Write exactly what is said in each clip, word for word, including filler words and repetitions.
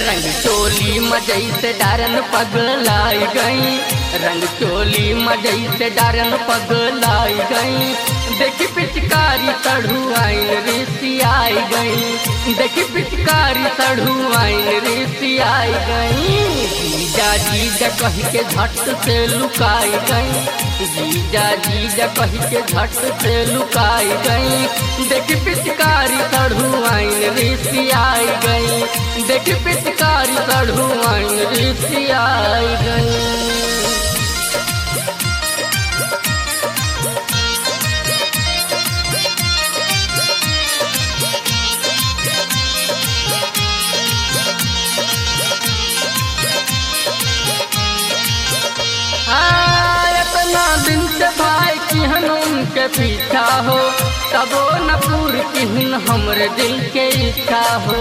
रंग चोली मजई से डारन पगलाई गई, रंग चोली मजई से डारन पगलाई गई। देखी पिचकारी तड़ू आइन ऋषि आई गई, देखी पिचकारी तड़ू आइन ऋषि आई गई। जीजा जीजा कह के झट से लुकाई गई, जीजा जीजा कह के झट से लुकाई गई। देखी पिचकारी तड़ू आइन ऋषि आई गई, देखी पिचकारी तड़ू आइन ऋषि आई गई। दिन से भाई किहन उनके पीछा हो, तबो न पूर किहन हमरे दिल के इच्छा हो।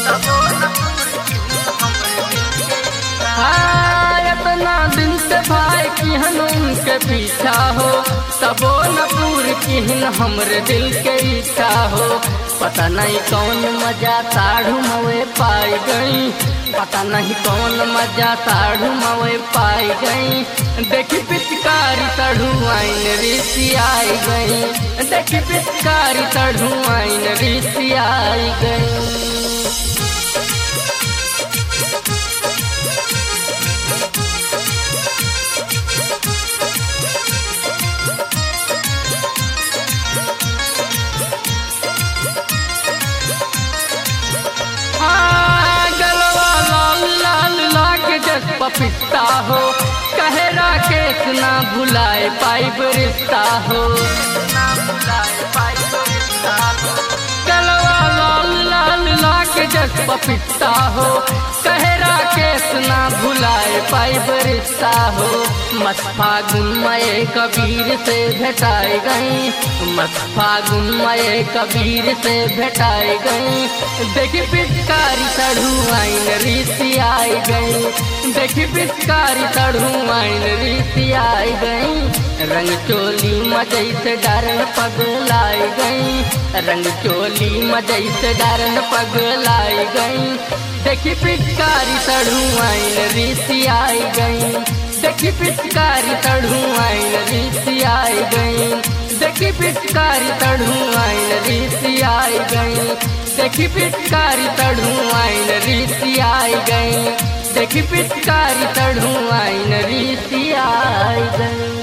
इतना दिन से भाई किहन उनके पीछा हो, तबो न पूर किहन हमरे दिल के इच्छा हो। पता नहीं कौन मजा साढ़ू मवे पाई गई, पता नहीं कौन मजा साढ़ू मवे पाई गई। देखी पिचकारी तड़ू आइन ऋषि आई गई, देखी पिचकारी तड़ू आइन ऋषि आई गई। पिस्ता हो कहे राकेश ना भुलाए पाइब रिश्ता हो, गलवा लाल लाल लाख जस पिस्ता हो कहे राकेश ना भुलाए पाइब रिश्ता हो। मत फागुन मये कबीर से भेटाई गई, मत फागुन मये कबीर से भेटाई गई। देखी पिचकारी तड़ू आइन ऋषि आई गई, देखी पिचकारी तड़ू आइन ऋषि आई गई। रंग चोली मजई से डारन पगलाई गई, रंग चोली मजई से डारन पगलाई गई। देखी पिचकारी तड़ू आइन ऋषि आई गई, देखी पिचकारी तड़ू आइन ऋषि आई गई, देखी पिचकारी तड़ू आइन ऋषि आई गई, देखी पिचकारी तड़ू आइन ऋषि आई गई, देखी पिचकारी तड़ू आइन ऋषि आई गई।